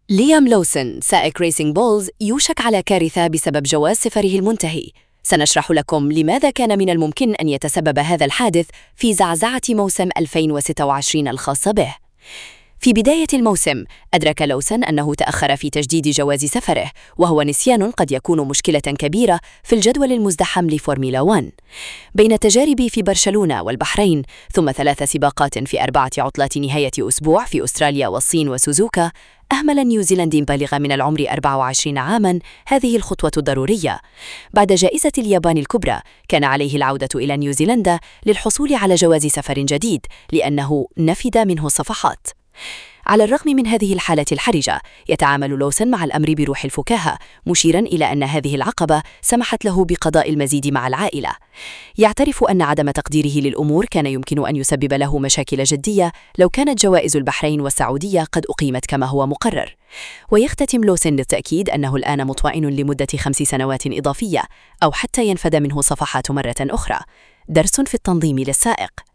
ليام لوسن سائق ريسينج بولز يوشك على كارثة بسبب جواز سفره المنتهي. سنشرح لكم لماذا كان من الممكن أن يتسبب هذا الحادث في زعزعة موسم 2026 الخاصة به. في بداية الموسم أدرك لوسن أنه تأخر في تجديد جواز سفره، وهو نسيان قد يكون مشكلة كبيرة في الجدول المزدحم لفورمولا 1. بين تجارب في برشلونة والبحرين ثم 3 سباقات في 4 عطلات نهاية أسبوع في أستراليا والصين وسوزوكا، أهمل النيوزيلندي بالغ من العمر 24 عاماً هذه الخطوة الضرورية. بعد جائزة اليابان الكبرى كان عليه العودة إلى نيوزيلندا للحصول على جواز سفر جديد لأنه نفد منه الصفحات. على الرغم من هذه الحالة الحرجة، يتعامل لوسن مع الأمر بروح الفكاهة، مشيراً إلى أن هذه العقبة سمحت له بقضاء المزيد مع العائلة. يعترف أن عدم تقديره للأمور كان يمكن أن يسبب له مشاكل جدية لو كانت جوائز البحرين والسعودية قد أقيمت كما هو مقرر. ويختتم لوسن للتأكيد أنه الآن مطمئن لمدة 5 سنوات إضافية، أو حتى ينفد منه صفحات مرة أخرى. درس في التنظيم للسائق.